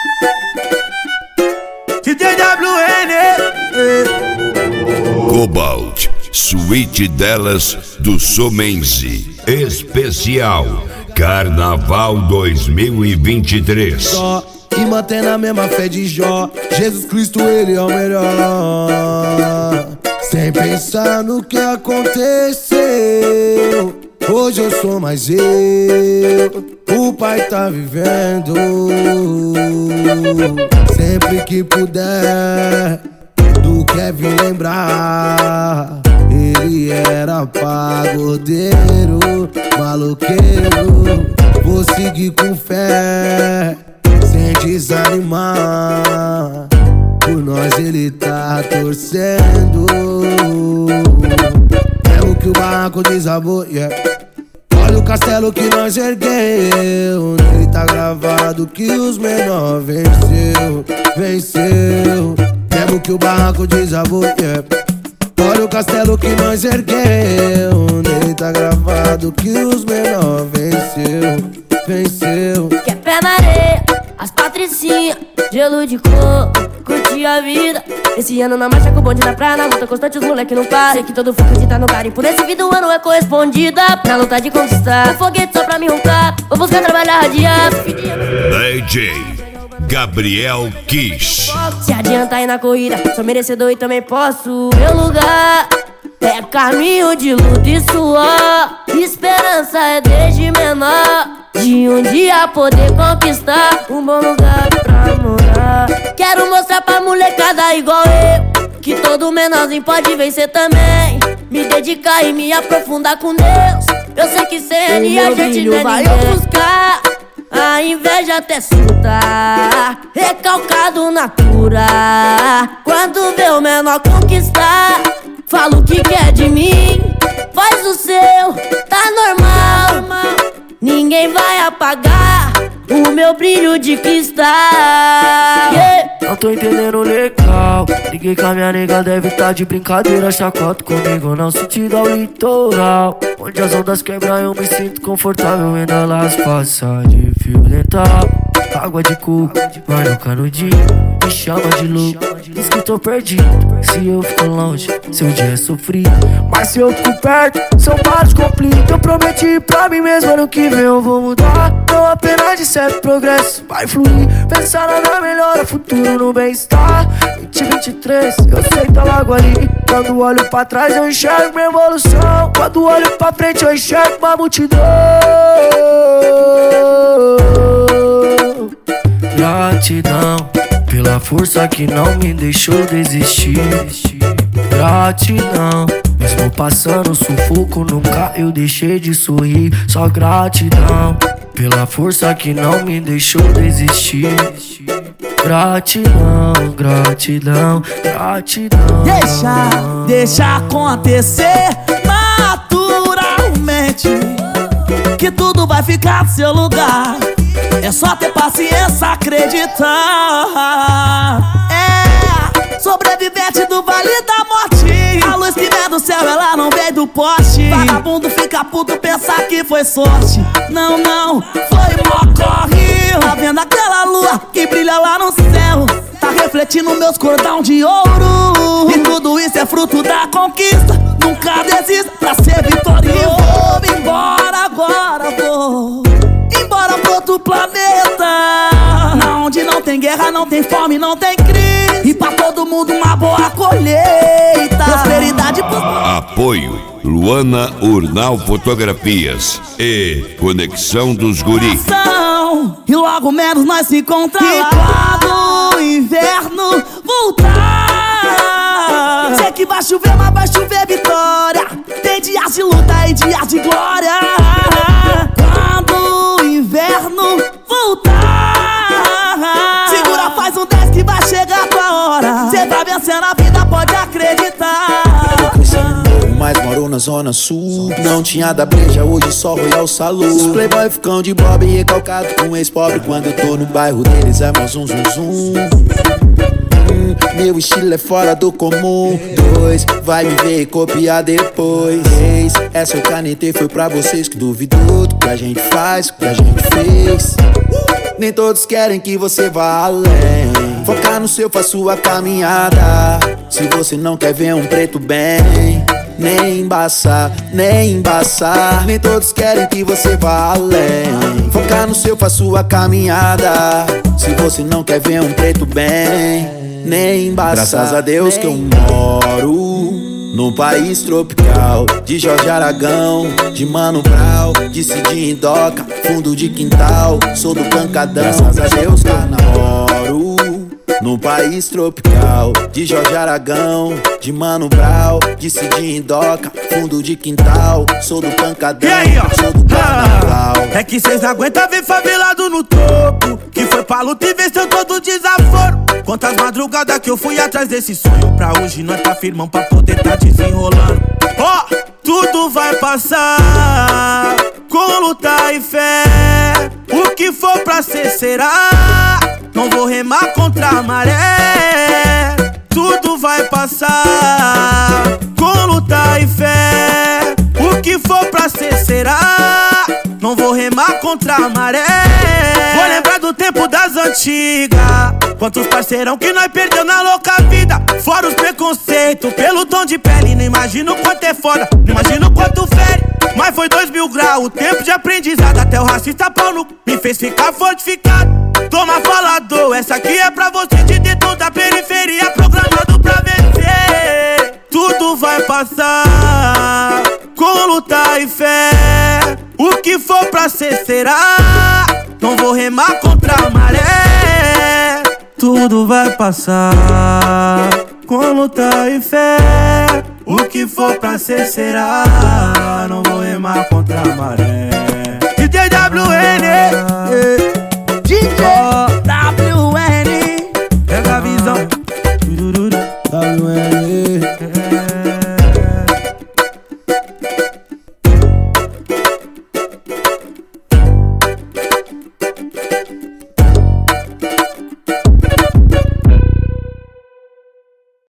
DJ WN. Cobalt, suíte delas do Somenzi. Especial Carnaval 2023. Só e mantendo a mesma fé de Jó. Jesus Cristo, ele é o melhor. Sem pensar no que aconteceu. Hoje eu sou mais eu. O Pai tá vivendo. Sempre que puder, do Kevin lembrar. Ele era pagodeiro, maloqueiro. Vou seguir com fé, sem desanimar. Por nós ele tá torcendo. Mesmo que o barraco desabou, yeah. Olha o castelo que nós ergueu. Nele tá gravado que os menor venceu, venceu. Mesmo que o barraco desabou, yeah. Olha o castelo que nós ergueu. Nele tá gravado que os menor venceu, venceu. Que é pé na areia, as patricinhas, gelo de cor, curti a vida. Esse ano na marcha com o bonde na praia, na luta constante os moleque não param. Sei que todo foco de tá no cara e por esse vida o ano é correspondida. Na luta de conquistar, o foguete só pra me roncar. Vou buscar trabalhar radiado. DJ Gabriel Kiss. Se adianta aí na corrida, sou merecedor e também posso. Meu lugar é caminho de luta e suor. Esperança é desde menor, de um dia poder conquistar um bom lugar pra morar. Quero mostrar pra molecada igual eu, que todo menorzinho pode vencer também. Me dedicar e me aprofundar com Deus. Eu sei que sem ele a gente não vai ofuscar. A inveja até surtar, recalcado na cura. Quando vê o menor conquistar, fala o que quer de mim. Faz o seu, tá normal. Ninguém vai apagar o meu brilho de cristal, yeah. Não tô entendendo legal. Liguei com a minha nega, deve tá de brincadeira. Chacota comigo, não sentido ao litoral. Onde as ondas quebram eu me sinto confortável. Vendo elas passar de fio dental. Água de coco, vai no canudinho. Me chama de louco, diz que tô perdido. Se eu fico longe, seu dia é sofrido. Mas se eu fico perto, são vários conflitos. Eu prometi pra mim mesmo, ano que vem eu vou mudar. Não apenas de certo progresso, vai fluir. Pensar nada melhora, futuro no bem-estar. 2023, eu sei que tá logo ali. Quando olho pra trás eu enxergo minha evolução. Quando olho pra frente eu enxergo uma multidão. Gratidão pela força que não me deixou desistir. Gratidão, mesmo passando sufoco, nunca eu deixei de sorrir. Só gratidão pela força que não me deixou desistir. Gratidão, gratidão, gratidão. Deixa acontecer naturalmente, que tudo vai ficar no seu lugar. É só ter paciência, acreditar. É, sobrevivente do Vale da Morte. A luz que vem do céu, ela não veio do poste. Vagabundo fica puto, pensar que foi sorte. Não, não, foi mó corre. Tá vendo aquela lua que brilha lá no céu? Tá refletindo meus cordão de ouro. E tudo isso é fruto da conquista. Nunca desista pra ser vitorioso. E vou embora agora, vou embora pro outro planeta, onde não tem guerra, não tem fome, não tem crise. E pra todo mundo uma boa colheita. Prosperidade pro... Apoio Luana Urnal Fotografias e Conexão dos Guris. E logo menos nós se encontramos. E quando o inverno voltar, sei que vai chover, mas vai chover vitória. Tem dias de luta e dias de glória. Quando o inverno voltar, segura, faz um 10 que vai chegar a tua hora. Cê tá vencendo a vida, pode acreditar. Mas moro na zona sul. Não tinha da breja, hoje só Royal Salud. Os playboy ficam de bob e recalcado com ex-pobre. Quando eu tô no bairro deles é mó zum zum zum. Meu estilo é fora do comum. 2, vai me ver e copiar depois. 3, essa eu canetei foi pra vocês que duvidou do que a gente faz, do que a gente fez. Nem todos querem que você vá além. Focar no seu, faz sua caminhada. Se você não quer ver um preto bem, nem embaçar, nem embaçar. Nem todos querem que você vá além. Focar no seu, faz sua caminhada. Se você não quer ver um preto bem, nem embaçar. Graças a Deus que eu moro num país tropical, de Jorge Aragão, de Mano Brown, de Cidinho Doca, fundo de quintal, sou do pancadão. Graças a Deus que eu moro num país tropical, de Jorge Aragão, de Mano Brown, de Cidinho Doca, fundo de quintal, sou do pancadão, sou do carnaval. É que cês não aguentam ver favelado no topo, que foi pra luta e venceu todo desaforo. Quantas madrugadas que eu fui atrás desse sonho, pra hoje nós tá firmão pra poder tá desenrolando. Ó, tudo vai passar com luta e fé. O que for pra ser será. Não vou remar contra a maré. Tudo vai passar com luta e fé. O que for pra ser será. Não vou remar contra a maré. Vou lembrar do tempo das antigas. Quantos parceirão que nós perdeu na louca vida. Fora os preconceitos pelo tom de pele. Não imagino quanto é foda, não imagino quanto fere. Mas foi 2000 graus, o tempo de aprendizado. Até o racista pau no me fez ficar fortificado. Toma falador, essa aqui é pra você de dentro da periferia, programado pra vencer. Tudo vai passar com luta e fé. O que for pra ser será. Não vou remar contra a maré. Tudo vai passar com luta e fé. O que for pra ser será. Não vou remar contra a maré. DJWN